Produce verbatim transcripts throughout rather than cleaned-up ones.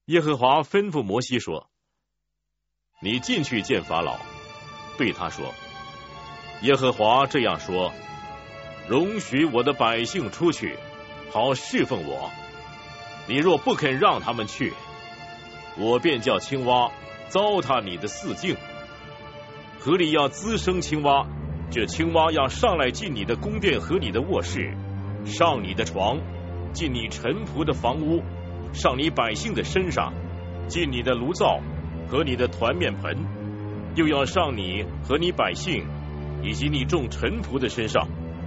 耶和华吩咐摩西说：你进去见法老，对他说，耶和华这样说，容许我的百姓出去，好侍奉我。你若不肯让他们去，我便叫青蛙糟蹋你的四境。河里要滋生青蛙，这青蛙要上来进你的宫殿和你的卧室，上你的床，进你臣仆的房屋，上你百姓的身上，进你的炉灶和你的团面盆，又要上你和你百姓以及你众臣仆的身上。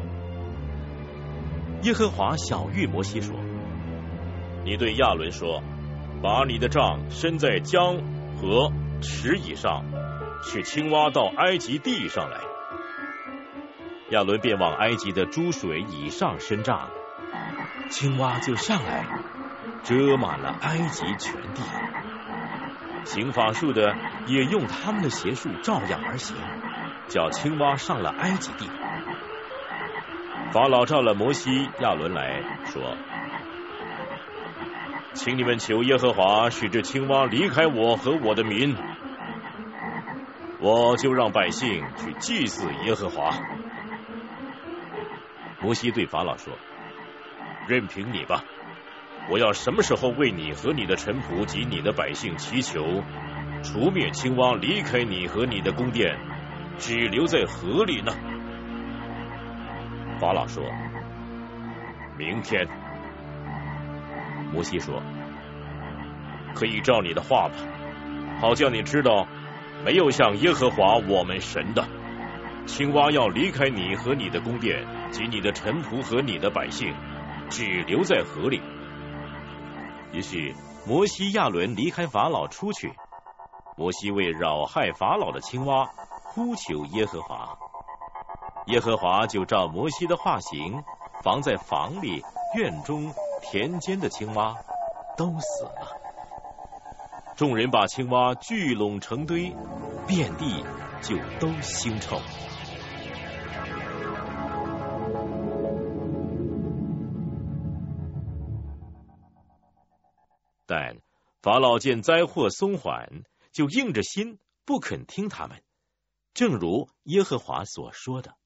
耶和华晓谕摩西说：你对亚伦说，把你的杖伸在江河池以上，使青蛙到埃及地上来。亚伦便往埃及的诸水以上伸杖，青蛙就上来，遮满了埃及全地。行法术的也用他们的邪术照样而行，叫青蛙上了埃及地。法老召了摩西、亚伦来说：请你们求耶和华使这青蛙离开我和我的民，我就让百姓去祭祀耶和华。摩西对法老说：任凭你吧，我要什么时候为你和你的臣仆及你的百姓祈求，除灭青蛙离开你和你的宫殿，只留在河里呢？法老说：明天。摩西说：可以照你的话吧，好叫你知道，没有像耶和华我们神的，青蛙要离开你和你的宫殿及你的臣仆和你的百姓，只留在河里。于是摩西、亚伦离开法老出去。摩西为扰害法老的青蛙呼求耶和华，耶和华就照摩西的话行，防在房里、院中、田间的青蛙都死了。众人把青蛙聚拢成堆，遍地就都腥臭。但法老见灾祸松缓，就硬着心不肯听他们，正如耶和华所说的。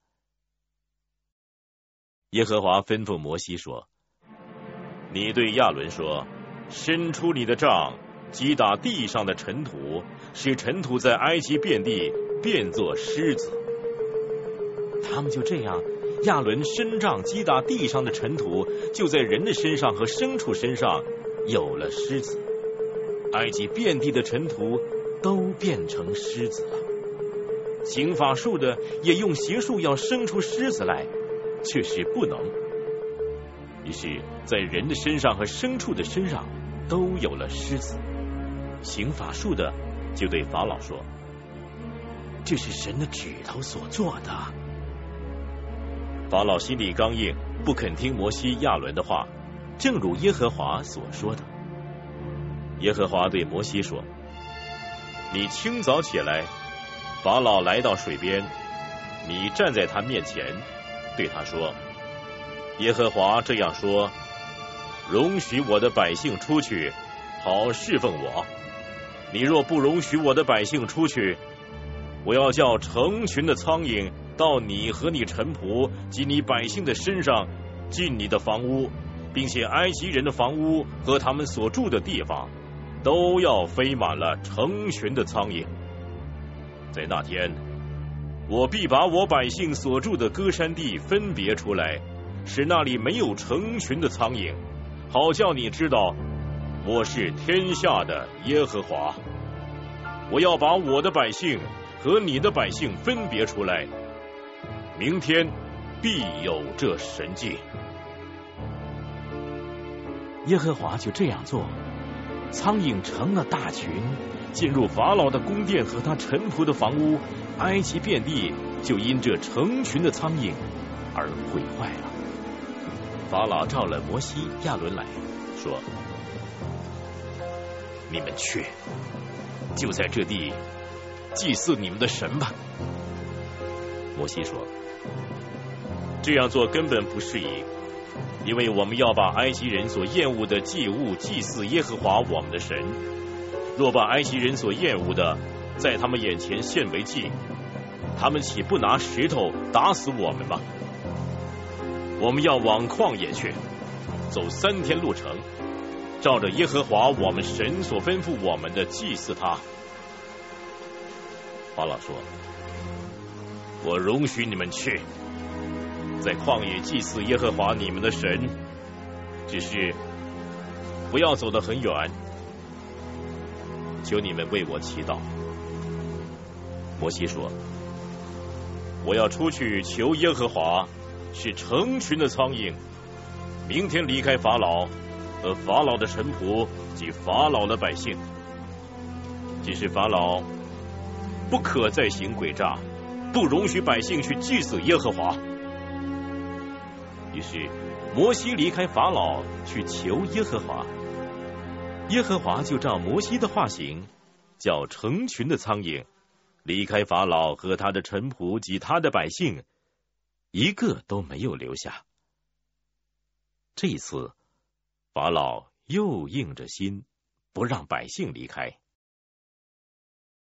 耶和华吩咐摩西说：你对亚伦说，伸出你的杖，击打地上的尘土，使尘土在埃及遍地变作狮子。他们就这样，亚伦伸杖击打地上的尘土，就在人的身上和牲畜身上有了狮子。埃及遍地的尘土都变成狮子了。行法术的也用邪术要生出狮子来，却是不能。于是在人的身上和牲畜的身上都有了狮子。行法术的就对法老说：这是神的指头所做的。法老心里刚硬，不肯听摩西、亚伦的话，正如耶和华所说的。耶和华对摩西说：你清早起来，法老来到水边，你站在他面前，对他说：耶和华这样说，容许我的百姓出去，好侍奉我。你若不容许我的百姓出去，我要叫成群的苍蝇到你和你臣仆及你百姓的身上，进你的房屋，并且埃及人的房屋和他们所住的地方，都要飞满了成群的苍蝇。在那天，我必把我百姓所住的歌山地分别出来，使那里没有成群的苍蝇，好叫你知道我是天下的耶和华。我要把我的百姓和你的百姓分别出来，明天必有这神迹。耶和华就这样做，苍蝇成了大群，进入法老的宫殿和他臣仆的房屋，埃及遍地就因这成群的苍蝇而毁坏了。法老召了摩西、亚伦来说：你们去，就在这地祭祀你们的神吧。摩西说：这样做根本不适宜， 因为我们要把埃及人所厌恶的祭物祭祀耶和华我们的神。若把埃及人所厌恶的在他们眼前献为祭，他们岂不拿石头打死我们吗？我们要往旷野去，走三天路程，照着耶和华我们神所吩咐我们的祭祀他。法老说：我容许你们去，在旷野祭祀耶和华你们的神，只是不要走得很远，求你们为我祈祷。摩西说：我要出去求耶和华，是成群的苍蝇，明天离开法老和法老的臣仆及法老的百姓。只是法老不可再行诡诈，不容许百姓去祭祀耶和华。于是摩西离开法老去求耶和华，耶和华就照摩西的话行，叫成群的苍蝇离开法老和他的臣仆及他的百姓，一个都没有留下。这一次法老又硬着心不让百姓离开。